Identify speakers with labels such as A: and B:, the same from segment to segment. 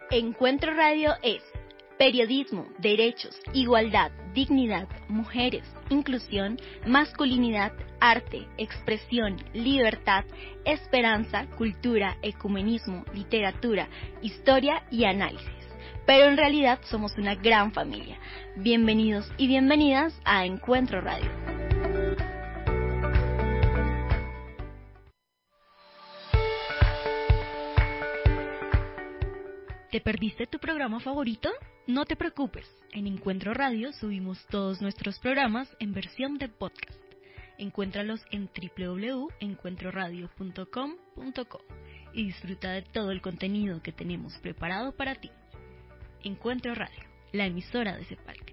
A: Encuentro Radio es periodismo, derechos, igualdad, dignidad, mujeres, inclusión, masculinidad, arte, expresión, libertad, esperanza, cultura, ecumenismo, literatura, historia y análisis. Pero en realidad somos una gran familia. Bienvenidos y bienvenidas a Encuentro Radio. ¿Te perdiste tu programa favorito? No te preocupes, en Encuentro Radio subimos todos nuestros programas en versión de podcast. Encuéntralos en www.encuentroradio.com.co y disfruta de todo el contenido que tenemos preparado para ti. Encuentro Radio, la emisora de Cepalca.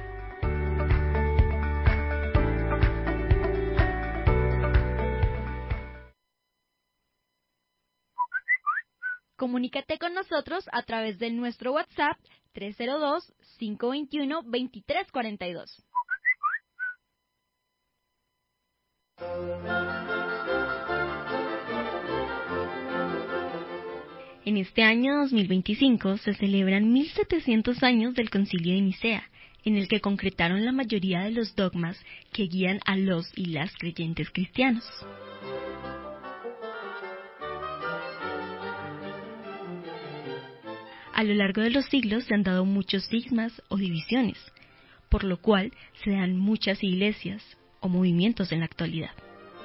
A: Comunícate con nosotros a través de nuestro WhatsApp 302-521-2342. En este año 2025 se celebran 1700 años del Concilio de Nicea, en el que concretaron la mayoría de los dogmas que guían a los y las creyentes cristianos. A lo largo de los siglos se han dado muchos cismas o divisiones, por lo cual se dan muchas iglesias o movimientos en la actualidad.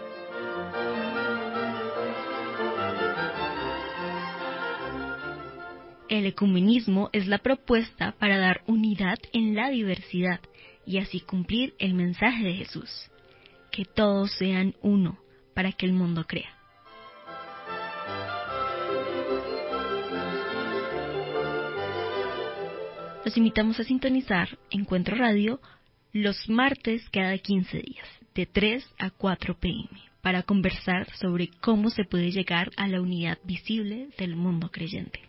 A: El ecumenismo es la propuesta para dar unidad en la diversidad y así cumplir el mensaje de Jesús, que todos sean uno para que el mundo crea. Los invitamos a sintonizar Encuentro Radio los martes cada 15 días, de 3 a 4 p.m., para conversar sobre cómo se puede llegar a la unidad visible del mundo creyente.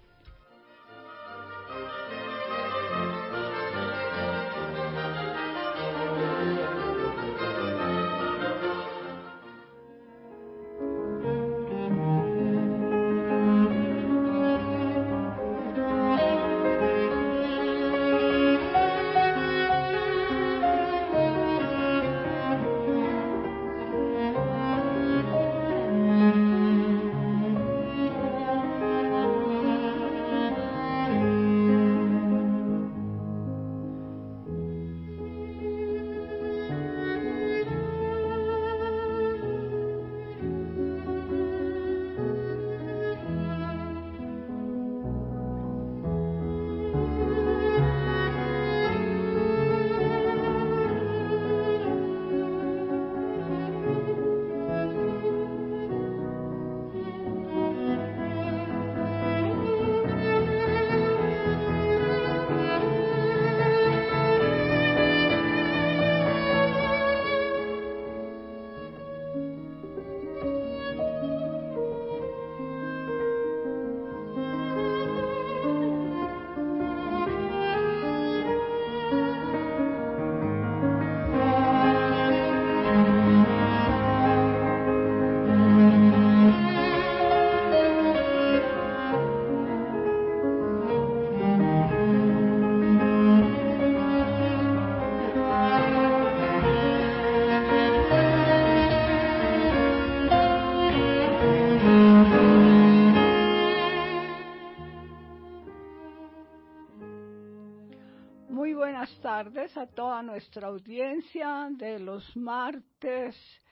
B: Tardes a toda nuestra audiencia de los martes,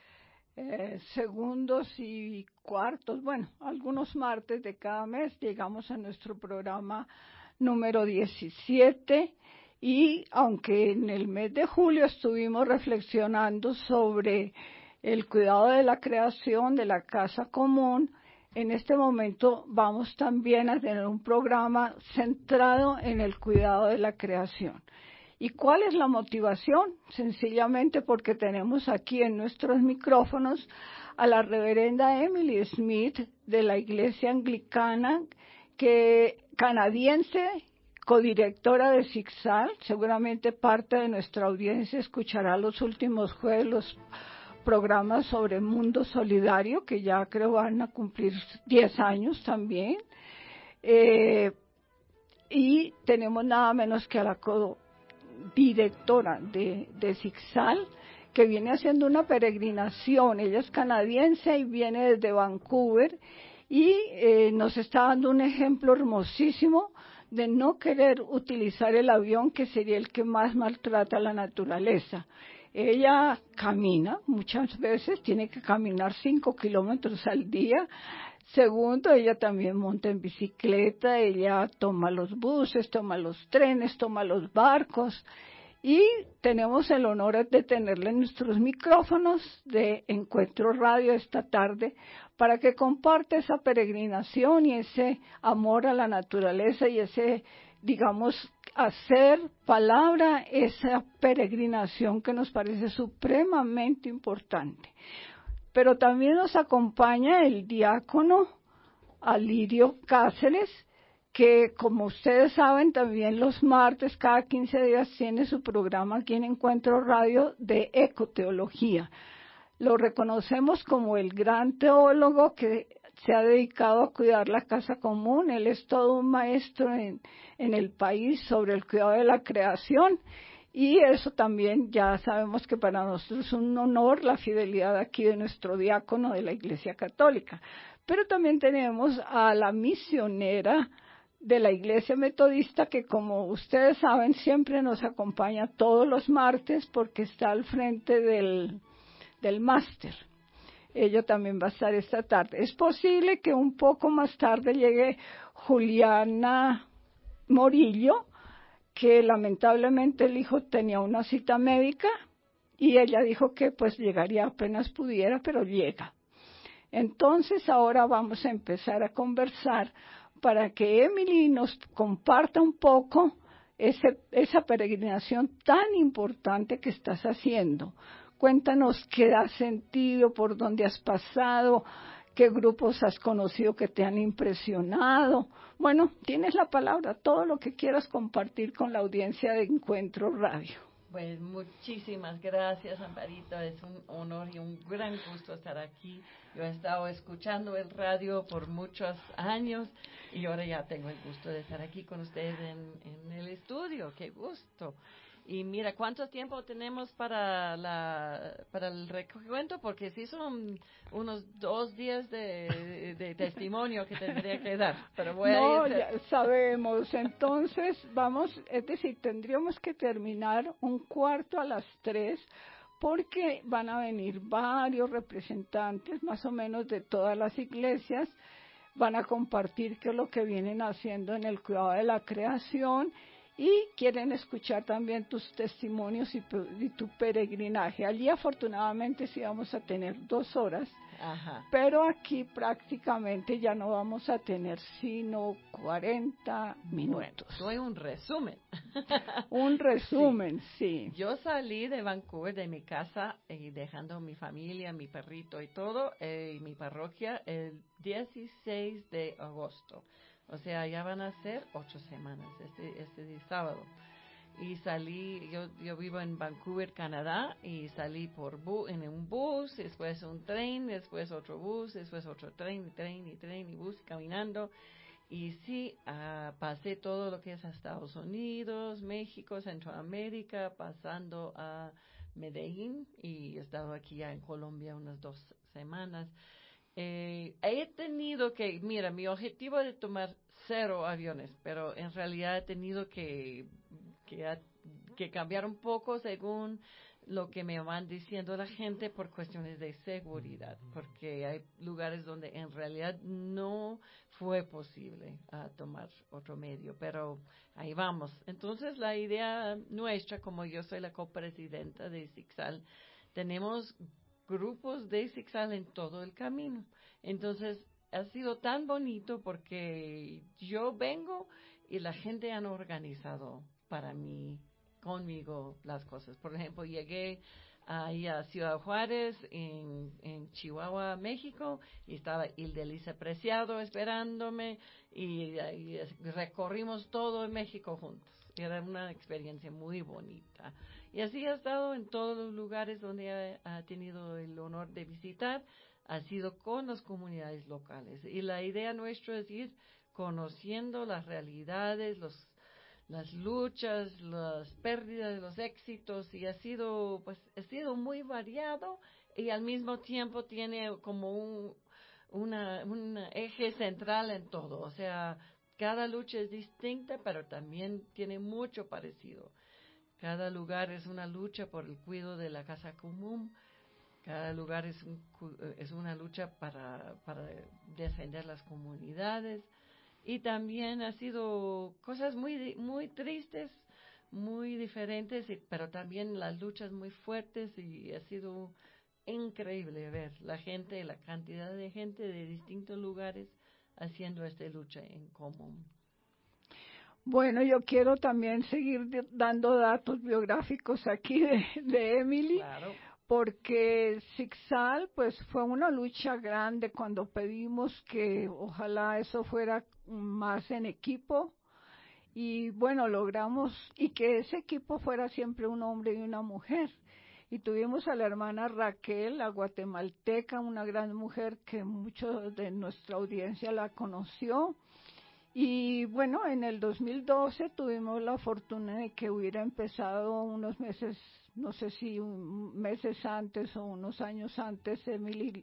B: segundos y cuartos, algunos martes de cada mes llegamos a nuestro programa número 17 y aunque en el mes de julio estuvimos reflexionando sobre el cuidado de la creación de la casa común, en este momento vamos también a tener un programa centrado en el cuidado de la creación. ¿Y cuál es la motivación? Sencillamente porque tenemos aquí en nuestros micrófonos a la reverenda Emily Smith de la Iglesia Anglicana, canadiense, codirectora de SIGSAL. Seguramente parte de nuestra audiencia escuchará los últimos jueves los programas sobre Mundo Solidario, que ya creo van a cumplir 10 años también. y tenemos nada menos que a la directora de ZigZag, que viene haciendo una peregrinación. Ella es canadiense y viene desde Vancouver y nos está dando un ejemplo hermosísimo de no querer utilizar el avión, que sería el que más maltrata a la naturaleza. Ella camina, muchas veces tiene que caminar 5 kilómetros al día. Segundo, ella también monta en bicicleta, ella toma los buses, toma los trenes, toma los barcos. Y tenemos el honor de tenerle en nuestros micrófonos de Encuentro Radio esta tarde para que comparte esa peregrinación y ese amor a la naturaleza y ese, digamos, hacer palabra esa peregrinación que nos parece supremamente importante. Pero también nos acompaña el diácono Alirio Cáceres, que como ustedes saben también los martes cada 15 días tiene su programa aquí en Encuentro Radio de ecoteología. Lo reconocemos como el gran teólogo que se ha dedicado a cuidar la casa común. Él es todo un maestro en el país sobre el cuidado de la creación y eso también ya sabemos que para nosotros es un honor la fidelidad aquí de nuestro diácono de la Iglesia Católica. Pero también tenemos a la misionera de la Iglesia Metodista, que como ustedes saben siempre nos acompaña todos los martes porque está al frente del máster. Ella también va a estar esta tarde. Es posible que un poco más tarde llegue Juliana Morillo, que lamentablemente el hijo tenía una cita médica y ella dijo que pues llegaría apenas pudiera, pero llega. Entonces ahora vamos a empezar a conversar para que Emily nos comparta un poco esa peregrinación tan importante que estás haciendo. Cuéntanos qué has sentido, por dónde has pasado, qué grupos has conocido que te han impresionado. Bueno, tienes la palabra, todo lo que quieras compartir con la audiencia de Encuentro Radio.
C: Pues muchísimas gracias, Amparito. Es un honor y un gran gusto estar aquí. Yo he estado escuchando el radio por muchos años y ahora ya tengo el gusto de estar aquí con ustedes en el estudio. ¡Qué gusto! Y mira, ¿cuánto tiempo tenemos para el recuento? Porque sí son unos 2 días de testimonio que tendría que dar. Pero voy a ir.
B: Ya sabemos. Entonces, es decir, tendríamos que terminar 2:15 porque van a venir varios representantes, más o menos de todas las iglesias, van a compartir qué es lo que vienen haciendo en el cuidado de la creación y quieren escuchar también tus testimonios y tu peregrinaje. Allí afortunadamente sí vamos a tener 2 horas,
C: Ajá.
B: pero aquí prácticamente ya no vamos a tener sino 40 minutos.
C: Bueno, doy un resumen.
B: Un resumen, sí.
C: Yo salí de Vancouver, de mi casa, dejando mi familia, mi perrito y todo, y mi parroquia, el 16 de agosto. O sea, ya van a ser 8 semanas, este sábado. Y salí, yo vivo en Vancouver, Canadá, y salí en un bus, después un tren, después otro bus, después otro tren, y bus, caminando. Y sí, pasé todo lo que es a Estados Unidos, México, Centroamérica, pasando a Medellín, y he estado aquí ya en Colombia unas 2 semanas. He tenido que, mira, mi objetivo es tomar 0 aviones, pero en realidad he tenido que cambiar un poco según lo que me van diciendo la gente por cuestiones de seguridad, porque hay lugares donde en realidad no fue posible tomar otro medio, pero ahí vamos. Entonces la idea nuestra, como yo soy la copresidenta de ZigZag, tenemos grupos de ZigZag en todo el camino. Entonces, ha sido tan bonito porque yo vengo y la gente han organizado para mí, conmigo, las cosas. Por ejemplo, llegué ahí a Ciudad Juárez, en Chihuahua, México, y estaba Hilda Elisa Preciado esperándome, y recorrimos todo en México juntos. Era una experiencia muy bonita. Y así ha estado en todos los lugares donde ha tenido el honor de visitar, ha sido con las comunidades locales. Y la idea nuestra es ir conociendo las realidades, las luchas, las pérdidas, los éxitos, y ha sido muy variado, y al mismo tiempo tiene como un eje central en todo. O sea, cada lucha es distinta, pero también tiene mucho parecido. Cada lugar es una lucha por el cuidado de la casa común. Cada lugar es una lucha para defender las comunidades. Y también ha sido cosas muy tristes, muy diferentes, pero también las luchas muy fuertes, y ha sido increíble ver la cantidad de gente de distintos lugares haciendo esta lucha en común.
B: Bueno, yo quiero también seguir dando datos biográficos aquí de Emily,
C: Claro.
B: porque Zig-Zag pues fue una lucha grande cuando pedimos que ojalá eso fuera más en equipo, y bueno, logramos, y que ese equipo fuera siempre un hombre y una mujer. Y tuvimos a la hermana Raquel, la guatemalteca, una gran mujer que mucho de nuestra audiencia la conoció. Y bueno, en el 2012 tuvimos la fortuna de que hubiera empezado unos meses, no sé si meses antes o unos años antes, Emily,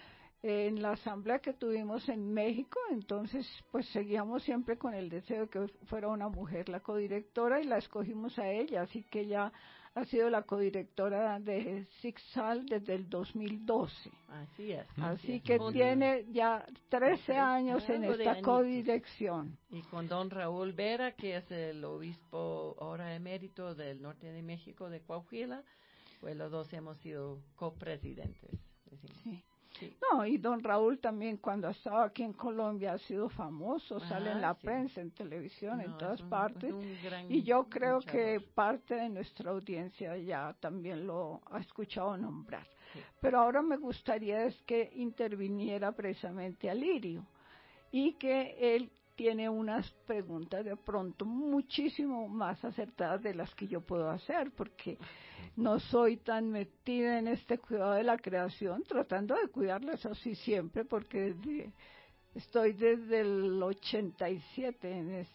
B: en la asamblea que tuvimos en México. Entonces pues seguíamos siempre con el deseo de que fuera una mujer la codirectora, y la escogimos a ella, así que ella ha sido la codirectora de Zig-Zag desde el 2012.
C: Así es.
B: Así que tiene ya 13 años en
C: algo de
B: esta
C: añitos.
B: codirección.
C: Y con don Raúl Vera, que es el obispo ahora emérito del norte de México, de Coahuila, pues los dos hemos sido copresidentes.
B: Sí.
C: Sí.
B: No, y don Raúl también, cuando ha estado aquí en Colombia, ha sido famoso, sale en la
C: Sí.
B: prensa, en televisión,
C: No,
B: en todas
C: es
B: partes.
C: un gran
B: Y yo creo
C: luchador.
B: que parte de nuestra audiencia ya también lo ha escuchado nombrar.
C: Sí.
B: Pero ahora me gustaría es que interviniera precisamente Alirio, y que él tiene unas preguntas de pronto muchísimo más acertadas de las que yo puedo hacer, porque no soy tan metida en este cuidado de la creación, tratando de cuidarla, eso sí, siempre, porque estoy desde el 87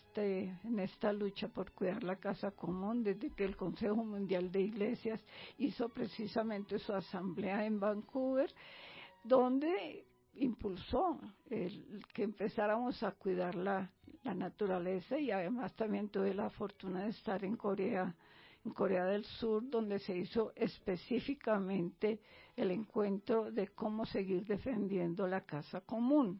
B: en esta lucha por cuidar la casa común, desde que el Consejo Mundial de Iglesias hizo precisamente su asamblea en Vancouver, donde impulsó que empezáramos a cuidar la naturaleza. Y además también tuve la fortuna de estar en Corea del Sur, donde se hizo específicamente el encuentro de cómo seguir defendiendo la casa común.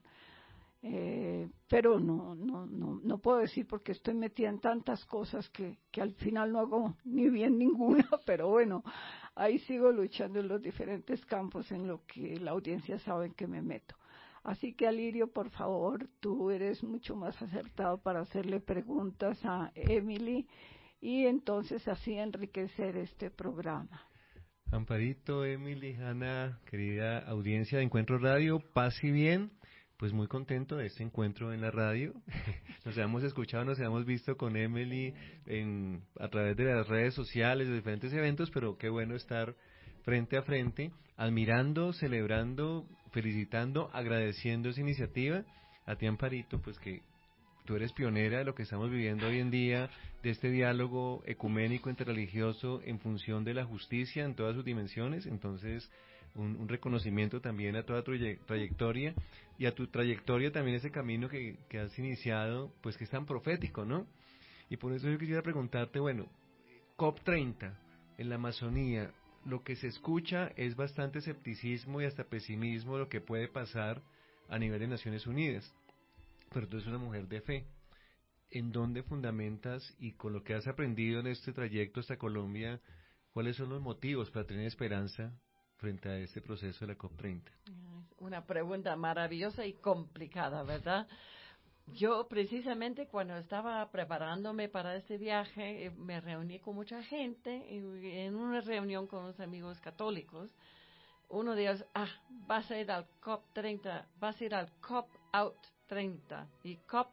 B: Pero no puedo decir, porque estoy metida en tantas cosas que al final no hago ni bien ninguna, pero bueno, ahí sigo luchando en los diferentes campos en lo que la audiencia sabe que me meto. Así que, Alirio, por favor, tú eres mucho más acertado para hacerle preguntas a Emily, y entonces así enriquecer este programa.
D: Amparito, Emily, Hanna, querida audiencia de Encuentro Radio, paz y bien. Pues muy contento de este encuentro en la radio. Nos hemos escuchado, nos hemos visto con Emily a través de las redes sociales, de diferentes eventos, pero qué bueno estar frente a frente, admirando, celebrando, felicitando, agradeciendo esa iniciativa. A ti, Amparito, pues que tú eres pionera de lo que estamos viviendo hoy en día, de este diálogo ecuménico interreligioso en función de la justicia en todas sus dimensiones. Entonces, un reconocimiento también a toda tu trayectoria, y a tu trayectoria también ese camino que has iniciado, pues que es tan profético, ¿no? Y por eso yo quisiera preguntarte, bueno, COP30 en la Amazonía, lo que se escucha es bastante escepticismo y hasta pesimismo lo que puede pasar a nivel de Naciones Unidas, pero tú eres una mujer de fe. ¿En dónde fundamentas, y con lo que has aprendido en este trayecto hasta Colombia, cuáles son los motivos para tener esperanza frente a este proceso de la COP30?
C: Una pregunta maravillosa y complicada, ¿verdad? Yo precisamente cuando estaba preparándome para este viaje me reuní con mucha gente, y en una reunión con unos amigos católicos. Uno de ellos, vas a ir al COP30, vas a ir al COP Out 30. Y COP Out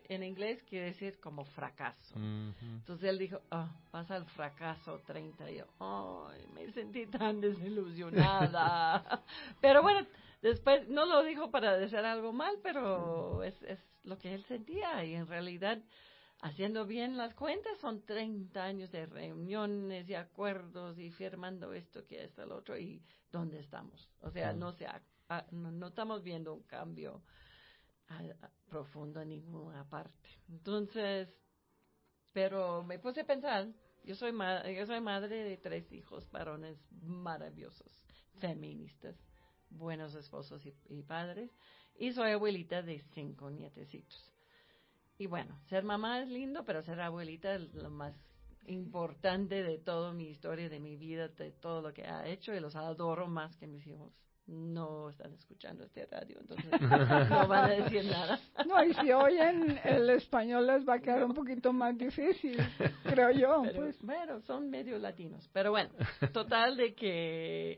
C: en inglés quiere decir como fracaso.
D: Ujú.
C: Entonces él dijo, pasa al fracaso 30. Y yo, ay, me sentí tan desilusionada. Pero bueno, después no lo dijo para decir algo mal, pero es lo que él sentía. Y en realidad, haciendo bien las cuentas, son 30 años de reuniones y acuerdos y firmando esto, que esto, lo otro. ¿Y dónde estamos? O sea, no estamos viendo un cambio profundo en ninguna parte. Entonces, pero me puse a pensar, yo soy madre de 3 hijos varones maravillosos, feministas, buenos esposos y padres, y soy abuelita de 5 nietecitos. Y bueno, ser mamá es lindo, pero ser abuelita es lo más importante de toda mi historia, de mi vida, de todo lo que ha hecho, y los adoro más que mis hijos. No están escuchando este radio, entonces no van a decir nada.
B: No, y si oyen el español les va a quedar un poquito más difícil, creo yo.
C: Pero,
B: Pues.
C: bueno, son medio latinos. Pero bueno, total de que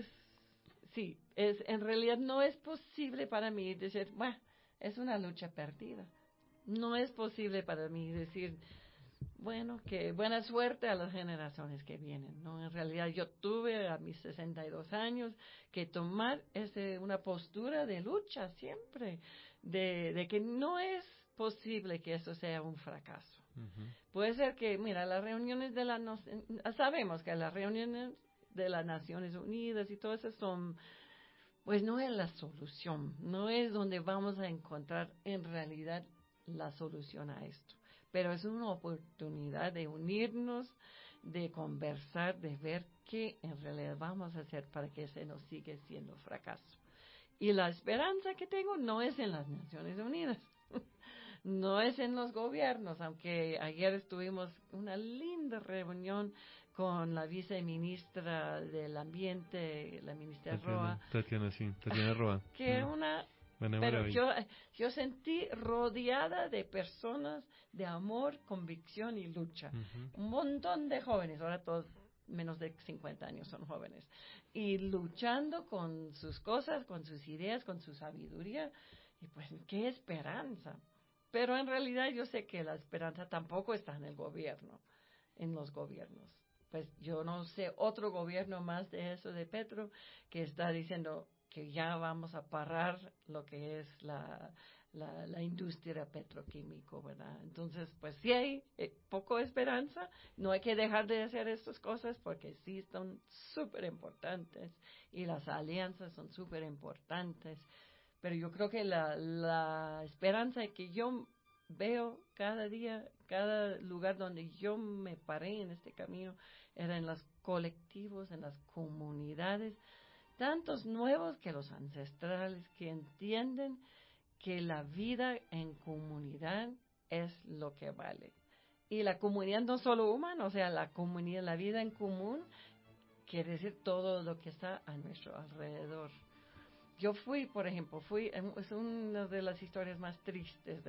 C: en realidad no es posible para mí decir, bueno, es una lucha perdida. No es posible para mí decir, bueno, que buena suerte a las generaciones que vienen, ¿no? En realidad yo tuve a mis 62 años que tomar una postura de lucha siempre, de que no es posible que eso sea un fracaso.
D: Ujú.
C: Puede ser que, mira, sabemos que las reuniones de las Naciones Unidas y todo eso pues no es la solución, no es donde vamos a encontrar en realidad la solución a esto. Pero es una oportunidad de unirnos, de conversar, de ver qué en realidad vamos a hacer para que ese no siga siendo fracaso. Y la esperanza que tengo no es en las Naciones Unidas, no es en los gobiernos, aunque ayer estuvimos una linda reunión con la viceministra del Ambiente, la ministra Roa.
D: Tatiana Roa.
C: Que una...
D: Buena
C: Pero
D: maravilla.
C: yo sentí rodeada de personas de amor, convicción y lucha.
D: Ujú.
C: Un montón de jóvenes, ahora todos menos de 50 años son jóvenes, y luchando con sus cosas, con sus ideas, con su sabiduría, y pues qué esperanza. Pero en realidad yo sé que la esperanza tampoco está en el gobierno, en los gobiernos. Pues yo no sé otro gobierno más de eso de Petro que está diciendo que ya vamos a parar lo que es la industria petroquímica, ¿verdad? Entonces, pues sí hay poco esperanza, no hay que dejar de hacer estas cosas porque sí son súper importantes y las alianzas son súper importantes, pero yo creo que la esperanza que yo veo cada día, cada lugar donde yo me paré en este camino, era en los colectivos, en las comunidades, tantos nuevos que los ancestrales, que entienden que la vida en comunidad es lo que vale. Y la comunidad no solo humana, o sea, la comunidad, la vida en común, quiere decir todo lo que está a nuestro alrededor. Yo por ejemplo, es una de las historias más tristes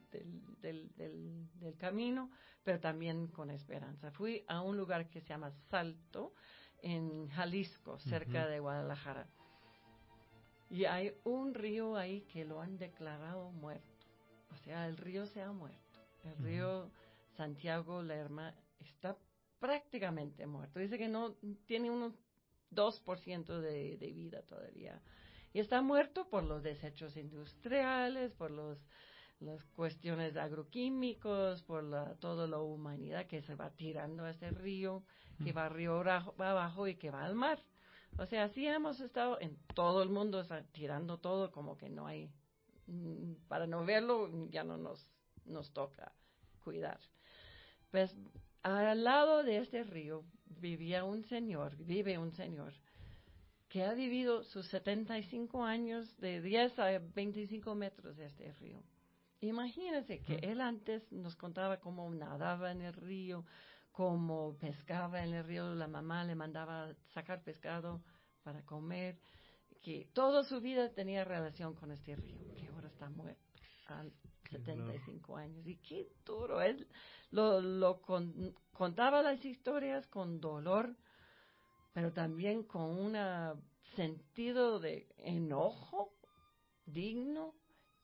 C: del camino, pero también con esperanza. Fui a un lugar que se llama Salto, en Jalisco, cerca de Guadalajara. Y hay un río ahí que lo han declarado muerto. O sea, el río se ha muerto. El río Santiago Lerma está prácticamente muerto. Dice que no tiene unos 2% de vida todavía. Y está muerto por los desechos industriales, por las cuestiones agroquímicos, por toda la humanidad que se va tirando a ese río, que va río abajo y que va al mar. O sea, así hemos estado en todo el mundo tirando todo como que no hay, para no verlo ya no nos toca cuidar. Pues al lado de este río vive un señor que ha vivido sus 75 años de 10 a 25 metros de este río. Imagínense que él antes nos contaba cómo nadaba en el río, cómo pescaba en el río, la mamá le mandaba sacar pescado para comer, que toda su vida tenía relación con este río, que ahora está muerto a 75 años. Y qué duro, él contaba las historias con dolor, pero también con un sentido de enojo digno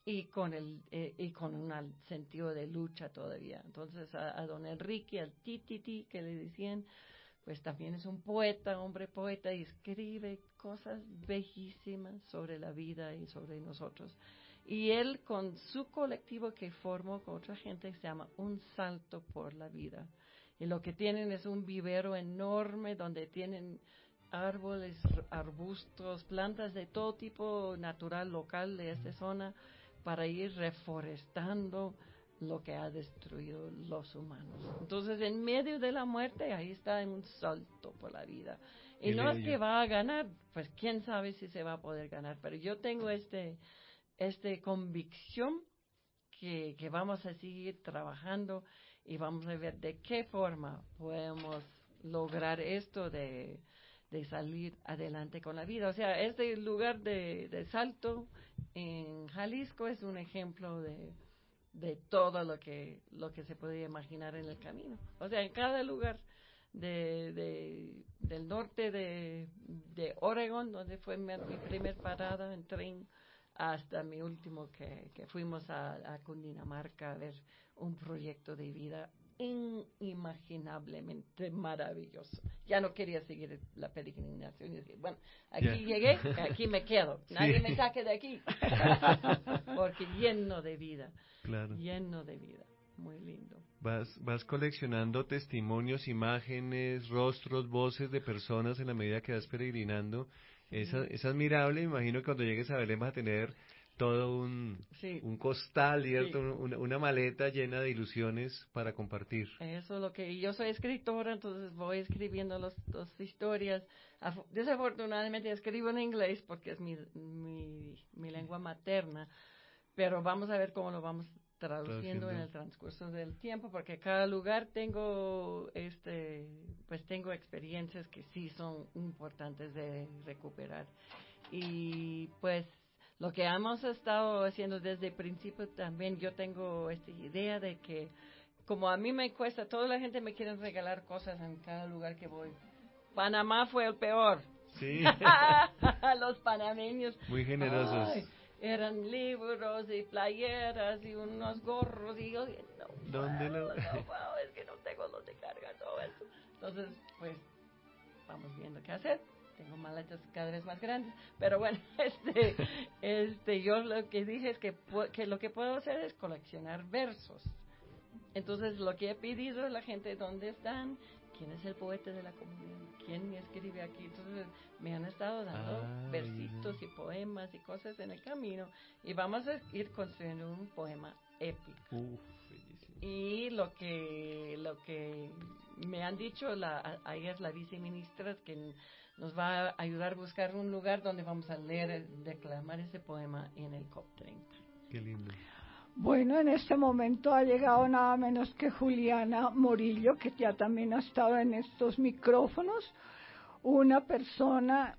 C: y con un sentido de lucha todavía. Entonces a don Enrique, al Tititi que le decían, pues también es un poeta, hombre poeta, y escribe cosas bellísimas sobre la vida y sobre nosotros. Y él con su colectivo que formó con otra gente se llama Un Salto por la Vida. Y lo que tienen es un vivero enorme donde tienen árboles, arbustos, plantas de todo tipo natural, local de esta zona para ir reforestando lo que ha destruido los humanos. Entonces, en medio de la muerte, ahí está en un salto por la vida. Y no es que va a ganar, pues quién sabe si se va a poder ganar, pero yo tengo convicción que vamos a seguir trabajando y vamos a ver de qué forma podemos lograr esto de salir adelante con la vida. O sea, este lugar de salto en Jalisco es un ejemplo de todo lo que se podía imaginar en el camino. O sea, en cada lugar del norte de Oregon, donde fue mi primer parada en tren, hasta mi último que fuimos a Cundinamarca a ver un proyecto de vida inimaginablemente maravilloso. Ya no quería seguir la peregrinación y decir, bueno, aquí llegué, aquí me quedo, nadie me saque de aquí, porque lleno de vida, lleno de vida, muy lindo.
D: Vas coleccionando testimonios, imágenes, rostros, voces de personas en la medida que vas peregrinando. Es admirable. Me imagino que cuando llegues a Belén vas a tener todo un costal, ¿cierto? Una maleta llena de ilusiones para compartir.
C: Eso es lo que... Yo soy escritora, entonces voy escribiendo las historias. Desafortunadamente escribo en inglés porque es mi lengua materna, pero vamos a ver cómo lo vamos traduciendo en el transcurso del tiempo, porque cada lugar tengo tengo experiencias que sí son importantes de recuperar. Y pues lo que hemos estado haciendo desde el principio también, yo tengo esta idea de que como a mí me cuesta, toda la gente me quiere regalar cosas en cada lugar que voy. Panamá fue el peor.
D: Sí.
C: Los panameños.
D: Muy generosos.
C: Ay, eran libros y playeras y unos gorros y yo
D: ¿Dónde
C: es que no tengo donde cargar todo eso. Entonces, pues, vamos viendo qué hacer. Tengo maletas cada vez más grandes, pero bueno, yo lo que dije es que lo que puedo hacer es coleccionar versos. Entonces, lo que he pedido a la gente, ¿dónde están? ¿Quién es el poeta de la comunidad? ¿Quién me escribe aquí? Entonces, me han estado dando versitos y poemas y cosas en el camino. Y vamos a ir construyendo un poema épico. Y lo que me han dicho, ayer la viceministra, que nos va a ayudar a buscar un lugar donde vamos a declamar ese poema en el COP30.
D: Qué lindo.
B: Bueno, en este momento ha llegado nada menos que Juliana Morillo, que ya también ha estado en estos micrófonos, una persona,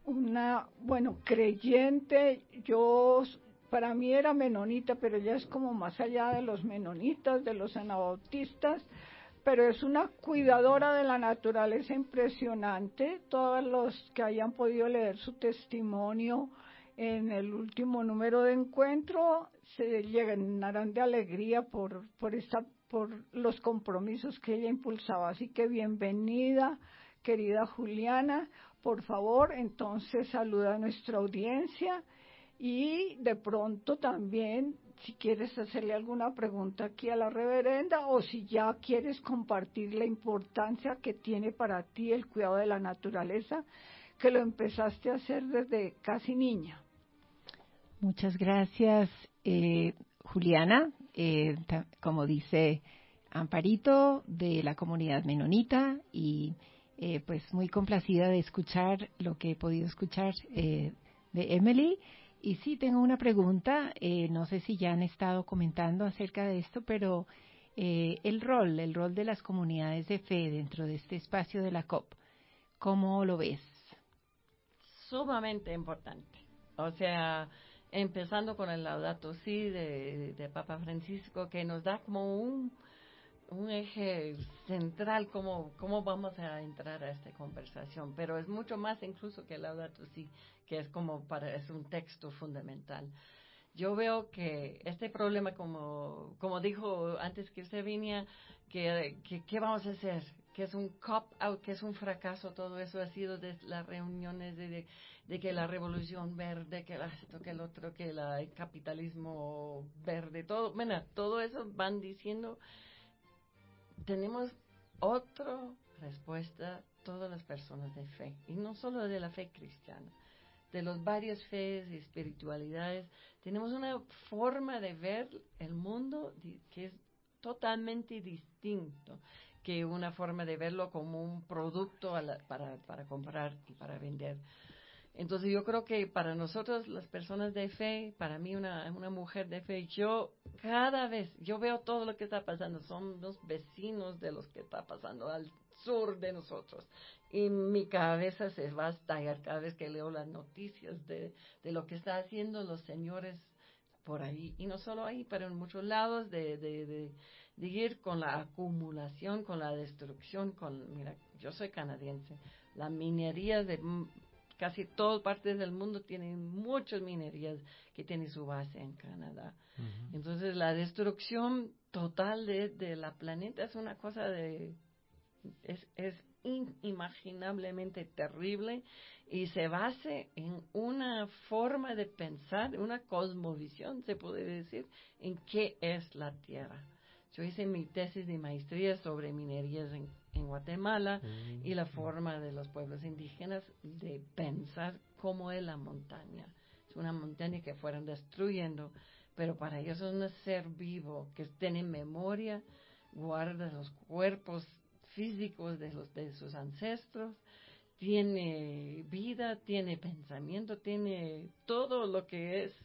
B: creyente. Para mí era menonita, pero ya es como más allá de los menonitas, de los anabautistas, pero es una cuidadora de la naturaleza impresionante. Todos los que hayan podido leer su testimonio en el último número de Encuentro se llenarán de alegría por los compromisos que ella impulsaba. Así que bienvenida, querida Juliana. Por favor, entonces saluda a nuestra audiencia y de pronto también, si quieres hacerle alguna pregunta aquí a la reverenda o si ya quieres compartir la importancia que tiene para ti el cuidado de la naturaleza, que lo empezaste a hacer desde casi niña.
E: Muchas gracias, Juliana. Como dice Amparito, de la comunidad menonita, y pues muy complacida de escuchar lo que he podido escuchar de Emily. Y sí, tengo una pregunta, no sé si ya han estado comentando acerca de esto, pero el rol de las comunidades de fe dentro de este espacio de la COP, ¿cómo lo ves?
C: Sumamente importante. O sea, empezando con el Laudato Si de Papa Francisco, que nos da como un eje central cómo vamos a entrar a esta conversación, pero es mucho más incluso que el Laudato Si, que es es un texto fundamental. yo veo que este problema, como dijo antes que usted venía, que ¿qué vamos a hacer? Que es un cop-out, que es un fracaso, todo eso ha sido de las reuniones de que la revolución verde, que esto, que el otro, que el capitalismo verde, todo, bueno, todo eso van diciendo, tenemos otra respuesta, todas las personas de fe, y no solo de la fe cristiana, de los varios fees y espiritualidades, tenemos una forma de ver el mundo que es totalmente distinto que una forma de verlo como un producto para comprar y para vender. Entonces yo creo que para nosotros las personas de fe, para mí una mujer de fe, yo cada vez, yo veo todo lo que está pasando, son los vecinos de los que está pasando al sur de nosotros. Y mi cabeza se va a estallar cada vez que leo las noticias de lo que están haciendo los señores por ahí. Y no solo ahí, pero en muchos lados de ir con la acumulación, con la destrucción, mira, yo soy canadiense, la minería de casi todas partes del mundo tienen muchas minerías que tienen su base en Canadá. Uh-huh. Entonces la destrucción total de la planeta es una cosa es inimaginablemente terrible y se basa en una forma de pensar, una cosmovisión, se puede decir, en qué es la Tierra. Yo hice mi tesis de maestría sobre minerías en Guatemala y la forma de los pueblos indígenas de pensar cómo es la montaña. Es una montaña que fueron destruyendo, pero para ellos es un ser vivo que tiene memoria, guarda los cuerpos físicos de sus ancestros, tiene vida, tiene pensamiento, tiene todo lo que es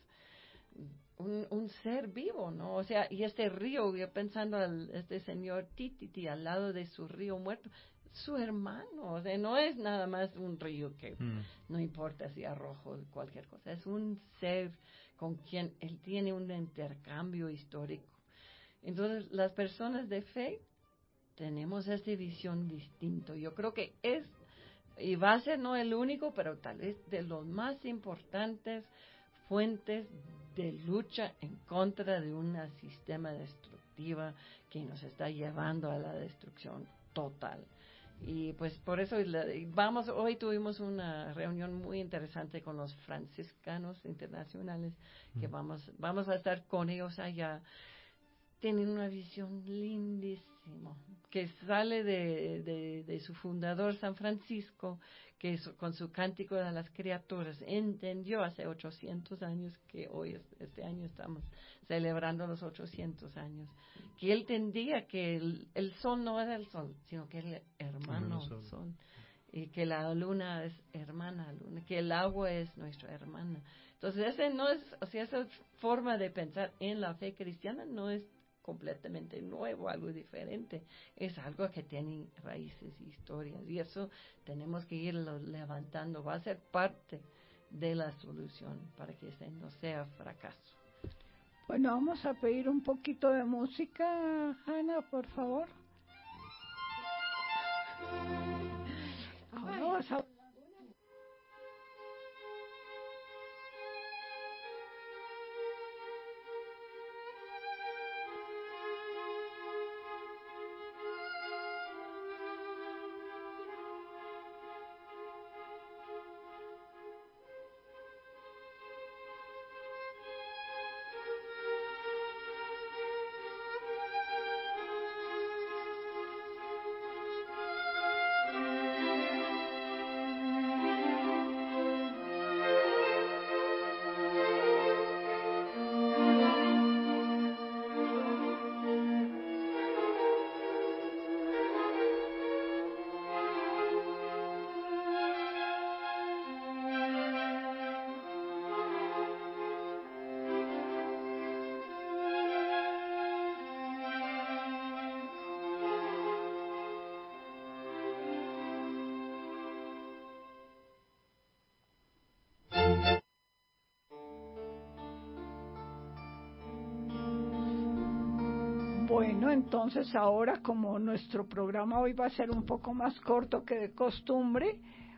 C: un ser vivo, ¿no? O sea, y este río, yo pensando este señor Tititi al lado de su río muerto, su hermano, o sea, no es nada más un río que no importa si arrojo cualquier cosa, es un ser con quien él tiene un intercambio histórico. Entonces, las personas de fe tenemos esta visión distinta. Yo creo que y va a ser no el único, pero tal vez de los más importantes fuentes de lucha en contra de un sistema destructiva que nos está llevando a la destrucción total. Y pues por eso hoy tuvimos una reunión muy interesante con los franciscanos internacionales, que vamos a estar con ellos allá. Tienen una visión lindísima, que sale de su fundador San Francisco, que con su cántico de las criaturas entendió hace 800 años, que hoy, este año estamos celebrando los 800 años, que él entendía que el sol no era el sol, sino que el hermano sol, y que la luna es hermana luna, que el agua es nuestra hermana. Entonces esa forma de pensar en la fe cristiana no es completamente nuevo, algo diferente, es algo que tiene raíces y historias, y eso tenemos que irlo levantando, va a ser parte de la solución para que no sea fracaso.
B: Bueno, vamos a pedir un poquito de música, Ana, por favor. Ahora vas a... Bueno, entonces ahora, como nuestro programa hoy va a ser un poco más corto que de costumbre,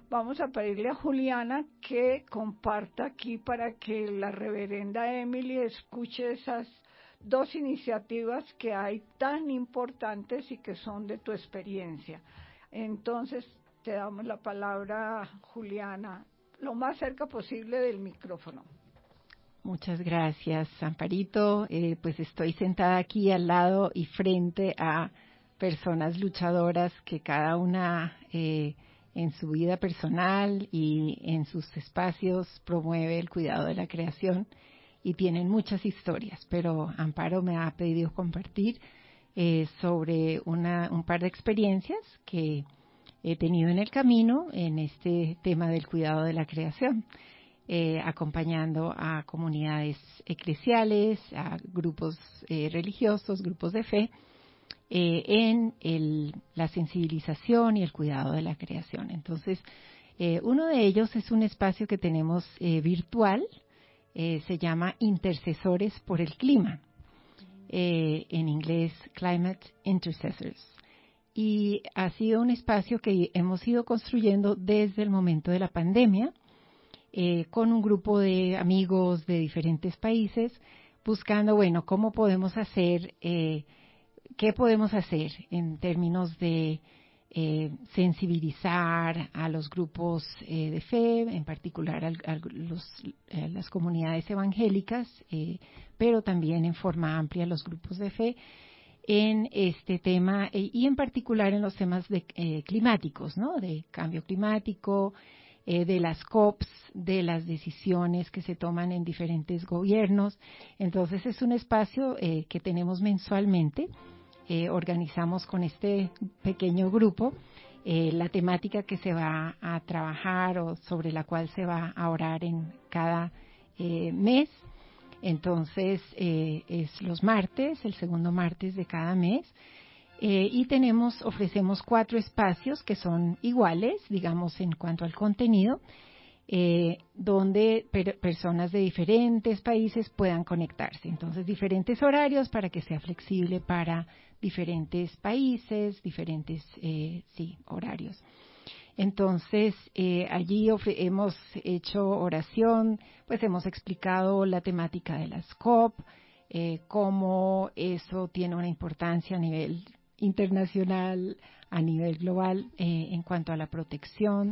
B: vamos a pedirle a Juliana que comparta aquí para que la reverenda Emily escuche esas dos iniciativas que hay tan importantes y que son de tu experiencia. Entonces, te damos la palabra, Juliana, lo más cerca posible del micrófono.
E: Muchas gracias, Amparito. Pues estoy sentada aquí al lado y frente a personas luchadoras que cada una en su vida personal y en sus espacios promueve el cuidado de la creación y tienen muchas historias, pero Amparo me ha pedido compartir sobre un par de experiencias que he tenido en el camino en este tema del cuidado de la creación. Acompañando a comunidades eclesiales, a grupos religiosos, grupos de fe, en la sensibilización y el cuidado de la creación. Entonces, uno de ellos es un espacio que tenemos virtual, se llama Intercesores por el Clima, en inglés Climate Intercessors. Y ha sido un espacio que hemos ido construyendo desde el momento de la pandemia, con un grupo de amigos de diferentes países, buscando, bueno, cómo podemos hacer, qué podemos hacer en términos de sensibilizar a los grupos de fe, en particular a las comunidades evangélicas, pero también en forma amplia a los grupos de fe, en este tema y en particular en los temas climáticos, ¿no? De cambio climático, de las COPs, de las decisiones que se toman en diferentes gobiernos. Entonces es un espacio que tenemos mensualmente, organizamos con este pequeño grupo la temática que se va a trabajar o sobre la cual se va a orar en cada mes. Entonces es los martes, el segundo martes de cada mes. Y ofrecemos 4 espacios que son iguales, digamos, en cuanto al contenido, donde personas de diferentes países puedan conectarse. Entonces, diferentes horarios para que sea flexible para diferentes países, diferentes horarios. Entonces, allí hemos hecho oración, pues hemos explicado la temática de las COP, cómo eso tiene una importancia a nivel internacional, a nivel global, en cuanto a la protección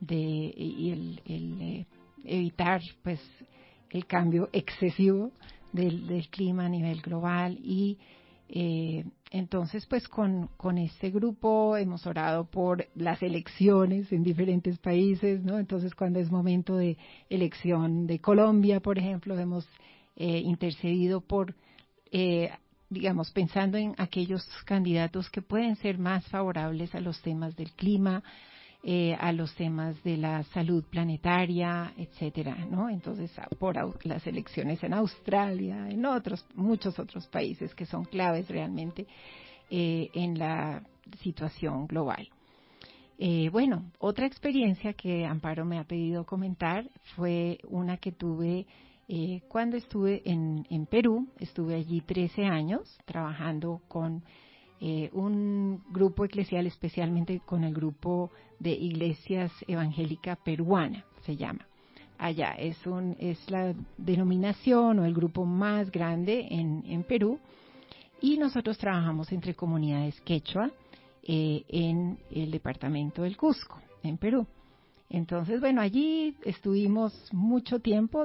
E: y el evitar pues el cambio excesivo del clima a nivel global. Y entonces pues con este grupo hemos orado por las elecciones en diferentes países, ¿no? Entonces cuando es momento de elección de Colombia, por ejemplo, hemos intercedido por digamos, pensando en aquellos candidatos que pueden ser más favorables a los temas del clima, a los temas de la salud planetaria, etcétera, ¿no? Entonces, por las elecciones en Australia, en muchos otros países que son claves realmente en la situación global. Bueno, otra experiencia que Amparo me ha pedido comentar fue una que tuve cuando estuve en Perú. Estuve allí 13 años trabajando con un grupo eclesial, especialmente con el grupo de Iglesias Evangélica Peruana, se llama. Allá es la denominación o el grupo más grande en Perú, y nosotros trabajamos entre comunidades quechua en el departamento del Cusco, en Perú. Entonces, bueno, allí estuvimos mucho tiempo,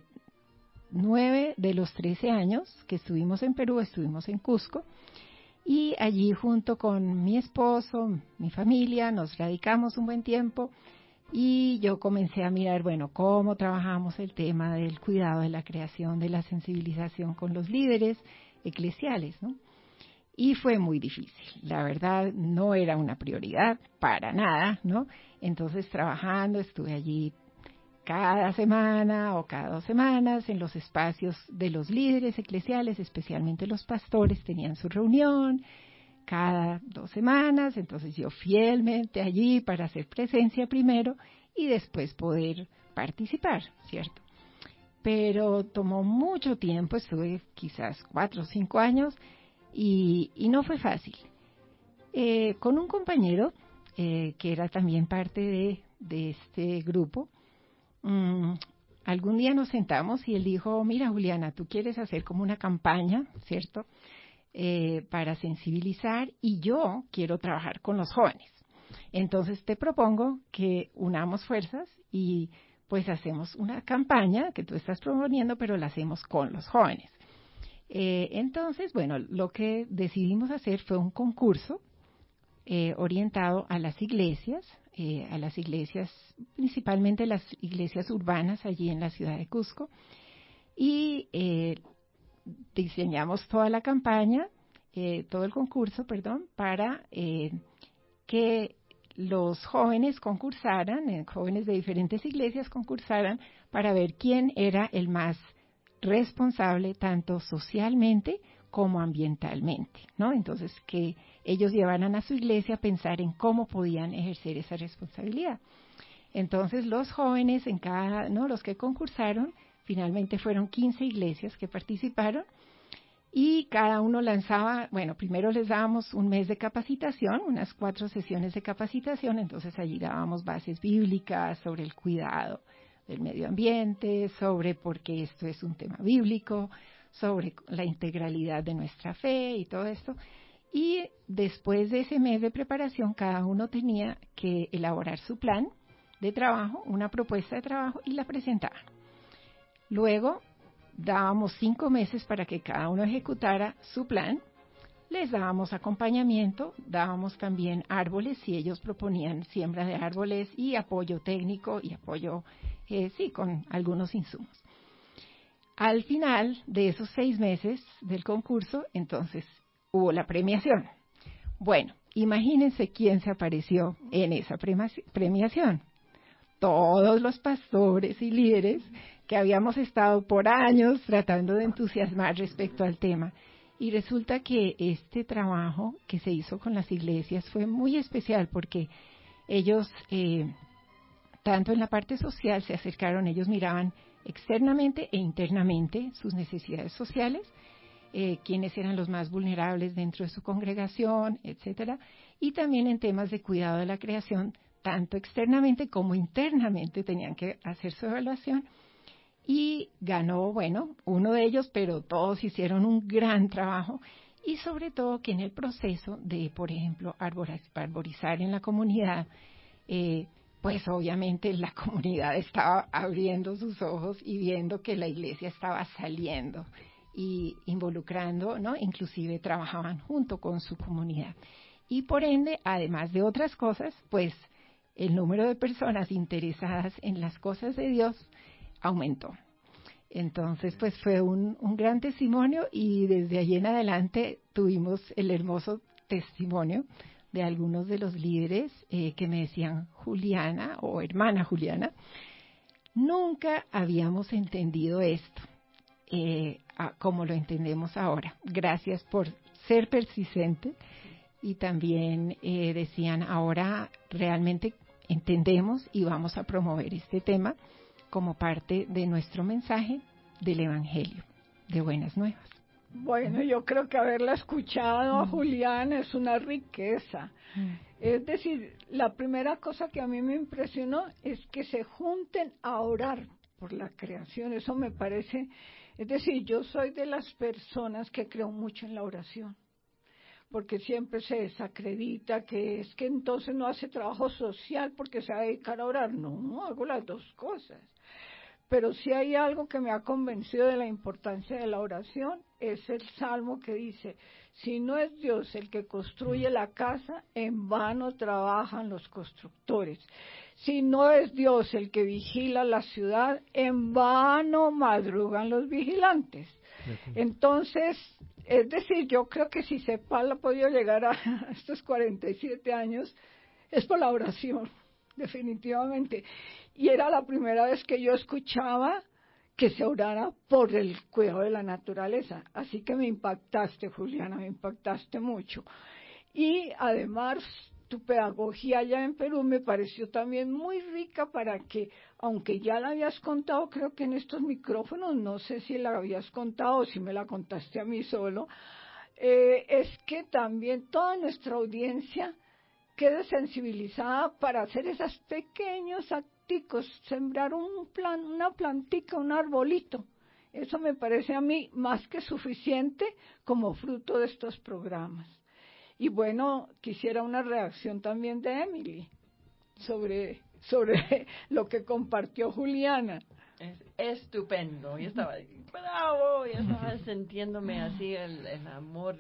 E: 9 de los 13 años que estuvimos en Perú, estuvimos en Cusco, y allí junto con mi esposo, mi familia, nos radicamos un buen tiempo, y yo comencé a mirar, bueno, cómo trabajamos el tema del cuidado de la creación, de la sensibilización con los líderes eclesiales, ¿no? Y fue muy difícil, la verdad no era una prioridad para nada, ¿no? Entonces trabajando, estuve allí cada semana o cada 2 semanas en los espacios de los líderes eclesiales, especialmente los pastores, tenían su reunión cada 2 semanas, entonces yo fielmente allí para hacer presencia primero y después poder participar, ¿cierto? Pero tomó mucho tiempo, estuve quizás 4 o 5 años y no fue fácil. Con un compañero que era también parte de este grupo, algún día nos sentamos y él dijo, mira Juliana, tú quieres hacer como una campaña, ¿cierto?, para sensibilizar y yo quiero trabajar con los jóvenes. Entonces te propongo que unamos fuerzas y pues hacemos una campaña que tú estás proponiendo, pero la hacemos con los jóvenes. Entonces, bueno, lo que decidimos hacer fue un concurso orientado a las iglesias, principalmente las iglesias urbanas allí en la ciudad de Cusco, y diseñamos toda la campaña, todo el concurso, para que los jóvenes concursaran, jóvenes de diferentes iglesias concursaran para ver quién era el más responsable tanto socialmente como ambientalmente, ¿no? Entonces, que ellos llevaran a su iglesia a pensar en cómo podían ejercer esa responsabilidad. Entonces, los jóvenes los que concursaron, finalmente fueron 15 iglesias que participaron y cada uno lanzaba, primero les dábamos un mes de capacitación, unas 4 sesiones de capacitación, entonces allí dábamos bases bíblicas sobre el cuidado del medio ambiente, sobre por qué esto es un tema bíblico, sobre la integralidad de nuestra fe y todo esto. Y después de ese mes de preparación, cada uno tenía que elaborar su plan de trabajo, una propuesta de trabajo, y la presentaba. Luego dábamos 5 meses para que cada uno ejecutara su plan, les dábamos acompañamiento, dábamos también árboles, si ellos proponían siembra de árboles, y apoyo técnico y apoyo, con algunos insumos. Al final de esos 6 meses del concurso, entonces, hubo la premiación. Bueno, imagínense quién se apareció en esa premiación. Todos los pastores y líderes que habíamos estado por años tratando de entusiasmar respecto al tema. Y resulta que este trabajo que se hizo con las iglesias fue muy especial porque ellos, tanto en la parte social, se acercaron, ellos miraban externamente e internamente sus necesidades sociales, quiénes eran los más vulnerables dentro de su congregación, etcétera, y también en temas de cuidado de la creación, tanto externamente como internamente tenían que hacer su evaluación. Y ganó, uno de ellos, pero todos hicieron un gran trabajo, y sobre todo que en el proceso de, por ejemplo, arborizar en la comunidad, pues obviamente la comunidad estaba abriendo sus ojos y viendo que la iglesia estaba saliendo y involucrando, ¿no? Inclusive trabajaban junto con su comunidad. Y por ende, además de otras cosas, pues el número de personas interesadas en las cosas de Dios aumentó. Entonces, pues fue un gran testimonio, y desde allí en adelante tuvimos el hermoso testimonio de algunos de los líderes que me decían, Juliana o hermana Juliana, nunca habíamos entendido esto como lo entendemos ahora. Gracias por ser persistente. Y también decían, ahora realmente entendemos y vamos a promover este tema como parte de nuestro mensaje del Evangelio de Buenas Nuevas.
B: Bueno, yo creo que haberla escuchado a Juliana es una riqueza. Es decir, la primera cosa que a mí me impresionó es que se junten a orar por la creación. Eso me parece, es decir, yo soy de las personas que creo mucho en la oración, porque siempre se desacredita que es que entonces no hace trabajo social porque se va a dedicar a orar. No, hago las dos cosas. Pero si hay algo que me ha convencido de la importancia de la oración, es el salmo que dice, si no es Dios el que construye la casa, en vano trabajan los constructores. Si no es Dios el que vigila la ciudad, en vano madrugan los vigilantes. Entonces, es decir, yo creo que si CEPAL ha podido llegar a estos 47 años, es por la oración, definitivamente. Y era la primera vez que yo escuchaba que se orara por el cuidado de la naturaleza. Así que me impactaste, Juliana, me impactaste mucho. Y además, tu pedagogía allá en Perú me pareció también muy rica para que, aunque ya la habías contado, creo que en estos micrófonos, no sé si la habías contado o si me la contaste a mí solo, es que también toda nuestra audiencia quede sensibilizada para hacer esos pequeños acticos, sembrar una plantica, un arbolito. Eso me parece a mí más que suficiente como fruto de estos programas. Y bueno, quisiera una reacción también de Emily sobre lo que compartió Juliana.
C: Es estupendo. Yo estaba bravo, yo estaba sintiéndome así el amor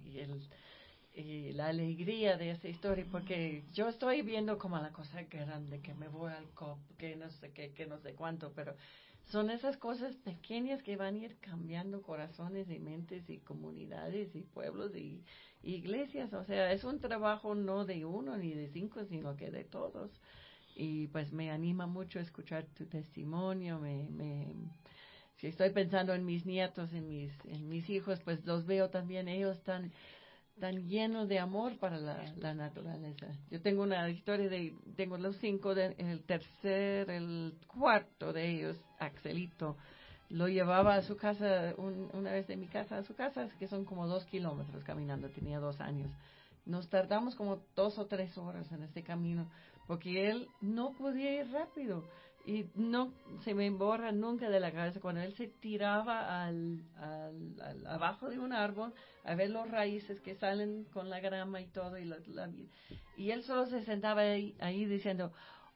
C: y la alegría de esa historia, porque yo estoy viendo como la cosa grande, que me voy al COP, que no sé qué, que no sé cuánto, pero son esas cosas pequeñas que van a ir cambiando corazones y mentes y comunidades y pueblos y iglesias. O sea, es un trabajo no de uno ni de 5, sino que de todos. Y pues me anima mucho escuchar tu testimonio. Si estoy pensando en mis nietos, en mis hijos, pues los veo también, ellos tan llenos de amor para la naturaleza. Yo tengo una historia tengo los 5, el cuarto de ellos, Axelito, lo llevaba a su casa, una vez de mi casa a su casa, que son como 2 kilómetros caminando, tenía 2 años. Nos tardamos como 2 o 3 horas en este camino, porque él no podía ir rápido. Y no se me borra nunca de la cabeza cuando él se tiraba abajo de un árbol a ver los raíces que salen con la grama y todo. Y él solo se sentaba ahí diciendo,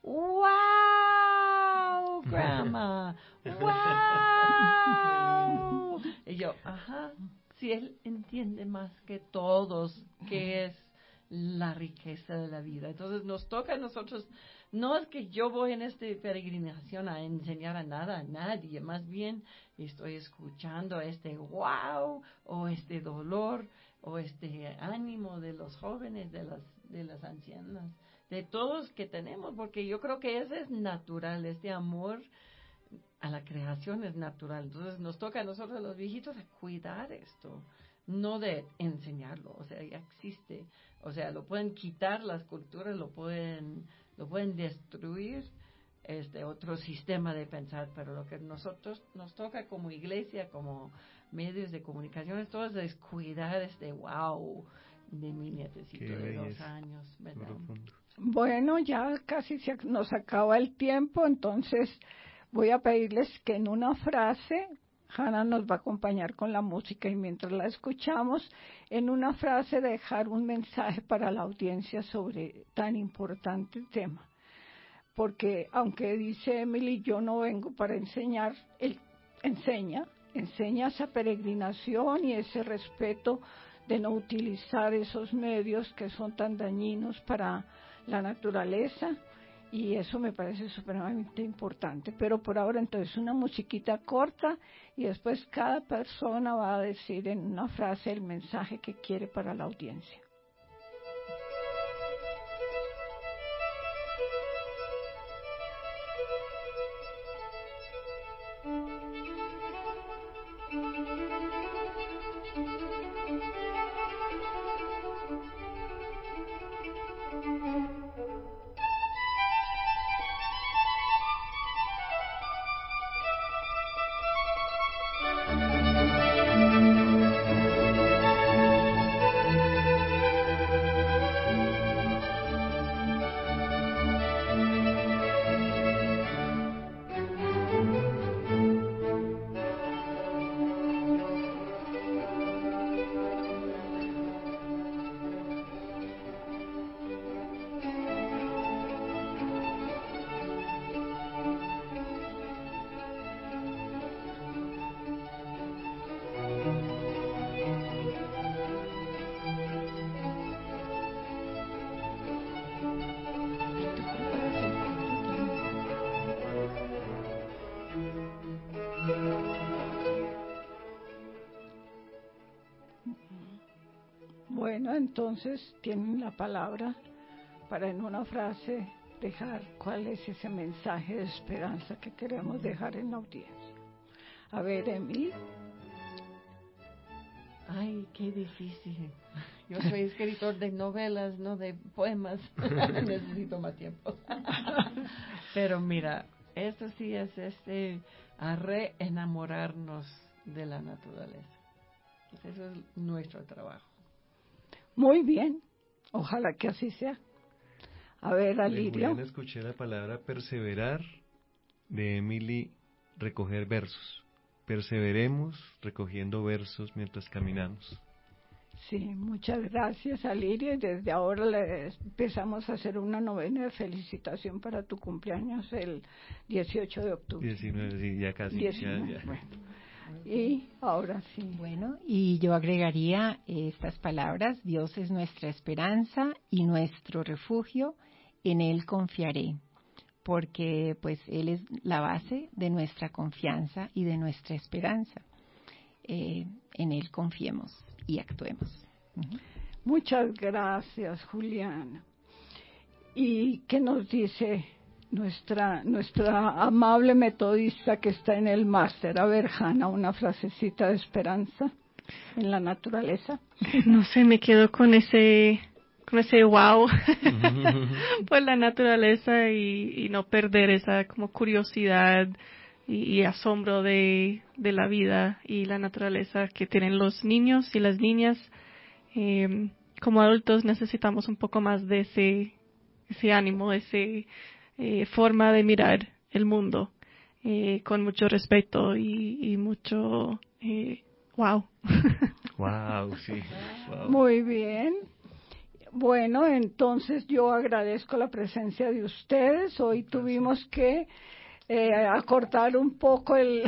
C: ¡wow, grandma! ¡Wow! Y yo, ajá, si él entiende más que todos qué es la riqueza de la vida. Entonces nos toca a nosotros. No es que yo voy en esta peregrinación a enseñar a nadie, más bien estoy escuchando este wow, o este dolor, o este ánimo de los jóvenes, de las ancianas, de todos que tenemos, porque yo creo que ese es natural, este amor a la creación es natural. Entonces nos toca a nosotros los viejitos a cuidar esto, no de enseñarlo, o sea, ya existe, o sea, lo pueden quitar las culturas, lo pueden destruir otro sistema de pensar, pero lo que nosotros nos toca como iglesia, como medios de comunicación, todo es cuidar este wow de mi nietecito de 2 años, ¿verdad?
B: Bueno, ya casi nos acaba el tiempo, entonces voy a pedirles que en una frase, Hannah nos va a acompañar con la música y mientras la escuchamos, en una frase dejar un mensaje para la audiencia sobre tan importante tema. Porque aunque dice Emily, yo no vengo para enseñar, él enseña esa peregrinación y ese respeto de no utilizar esos medios que son tan dañinos para la naturaleza, y eso me parece supremamente importante. Pero por ahora entonces una musiquita corta y después cada persona va a decir en una frase el mensaje que quiere para la audiencia. Bueno, entonces tienen la palabra para en una frase dejar cuál es ese mensaje de esperanza que queremos dejar en la audiencia. A ver, Emily.
C: Ay, qué difícil. Yo soy escritor de novelas, no de poemas. Necesito más tiempo. Pero mira, esto sí es a reenamorarnos de la naturaleza. Eso es nuestro trabajo.
B: Muy bien. Ojalá que así sea. A ver, Alirio.
D: Juliana, escuché la palabra perseverar, de Emily, recoger versos. Perseveremos recogiendo versos mientras caminamos.
B: Sí, muchas gracias, Alirio. Y desde ahora empezamos a hacer una novena de felicitación para tu cumpleaños el 18 de octubre.
D: 19, sí, ya casi.
B: 19,
D: Ya.
B: bueno. Y ahora sí.
E: Bueno, y yo agregaría estas palabras: Dios es nuestra esperanza y nuestro refugio, en Él confiaré, porque pues Él es la base de nuestra confianza y de nuestra esperanza. En Él confiemos y actuemos. Uh-huh.
B: Muchas gracias, Juliana. ¿Y qué nos dice nuestra amable metodista que está en el máster? A ver, Hanna, una frasecita de esperanza en la naturaleza.
F: No sé, me quedo con ese wow por la naturaleza y no perder esa como curiosidad y asombro de la vida y la naturaleza que tienen los niños y las niñas. Como adultos necesitamos un poco más de ese ánimo, ese forma de mirar el mundo con mucho respeto y mucho wow.
D: Wow, sí. Wow.
B: Muy bien. Bueno, entonces yo agradezco la presencia de ustedes. Hoy tuvimos que acortar un poco el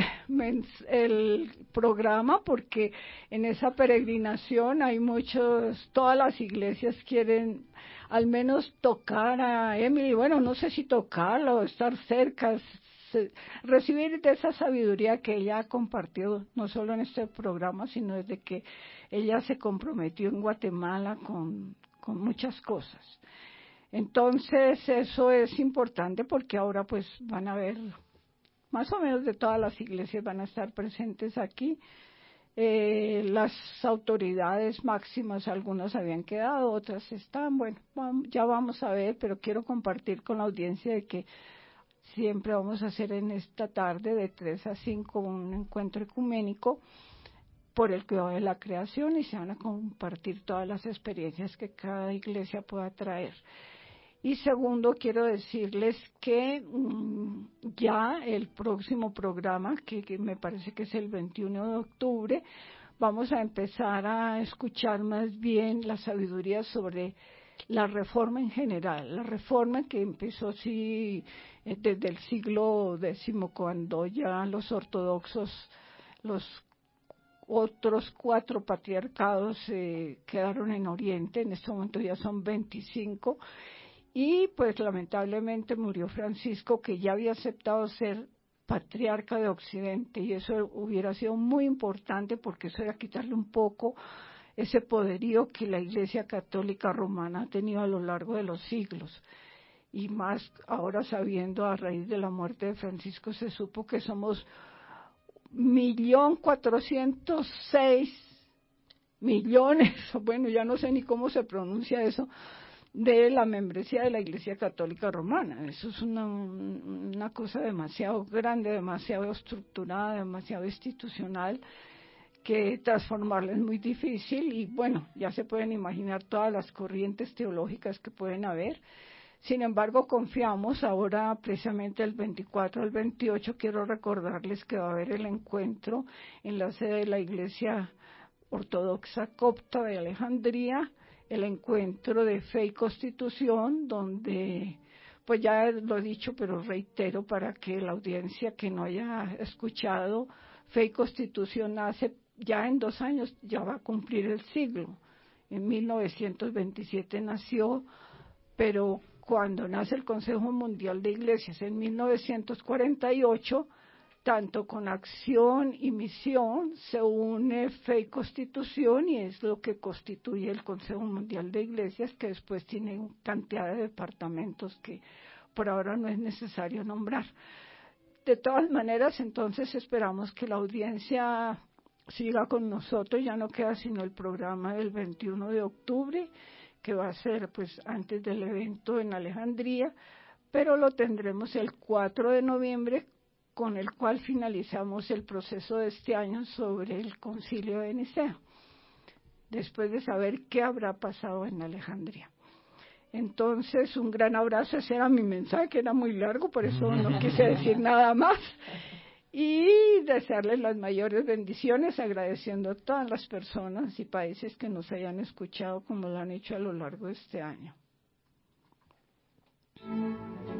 B: programa porque en esa peregrinación hay todas las iglesias quieren al menos tocar a Emily, bueno, no sé si tocarla o estar cerca, recibir de esa sabiduría que ella ha compartido, no solo en este programa, sino desde que ella se comprometió en Guatemala con muchas cosas. Entonces, eso es importante porque ahora pues van a ver, más o menos de todas las iglesias van a estar presentes aquí. Las autoridades máximas, algunas habían quedado, otras están, bueno, ya vamos a ver, pero quiero compartir con la audiencia de que siempre vamos a hacer en esta tarde de 3 a 5 un encuentro ecuménico por el cuidado de la creación y se van a compartir todas las experiencias que cada iglesia pueda traer. Y segundo, quiero decirles que ya el próximo programa, que me parece que es el 21 de octubre, vamos a empezar a escuchar más bien la sabiduría sobre la reforma en general, la reforma que empezó sí desde el siglo X, cuando ya los ortodoxos, los otros 4 patriarcados quedaron en Oriente, en este momento ya son 25, y pues lamentablemente murió Francisco, que ya había aceptado ser patriarca de Occidente, y eso hubiera sido muy importante porque eso era quitarle un poco ese poderío que la Iglesia Católica Romana ha tenido a lo largo de los siglos. Y más ahora sabiendo, a raíz de la muerte de Francisco, se supo que somos 1.406.000.000, bueno, ya no sé ni cómo se pronuncia eso, de la membresía de la Iglesia Católica Romana. Eso es una cosa demasiado grande, demasiado estructurada, demasiado institucional, que transformarla es muy difícil y bueno, ya se pueden imaginar todas las corrientes teológicas que pueden haber. Sin embargo, confiamos ahora precisamente el 24 al 28, quiero recordarles que va a haber el encuentro en la sede de la Iglesia Ortodoxa Copta de Alejandría, el encuentro de Fe y Constitución, donde, pues ya lo he dicho, pero reitero para que la audiencia que no haya escuchado, Fe y Constitución nace ya en 2 años, ya va a cumplir el siglo. En 1927 nació, pero cuando nace el Consejo Mundial de Iglesias en 1948, tanto con Acción y Misión se une Fe y Constitución y es lo que constituye el Consejo Mundial de Iglesias, que después tiene cantidad de departamentos que por ahora no es necesario nombrar. De todas maneras, entonces esperamos que la audiencia siga con nosotros, ya no queda sino el programa del 21 de octubre, que va a ser pues antes del evento en Alejandría, pero lo tendremos el 4 de noviembre, con el cual finalizamos el proceso de este año sobre el Concilio de Nicea, después de saber qué habrá pasado en Alejandría. Entonces, un gran abrazo, ese era mi mensaje, que era muy largo, por eso no quise decir nada más. Y desearles las mayores bendiciones, agradeciendo a todas las personas y países que nos hayan escuchado como lo han hecho a lo largo de este año.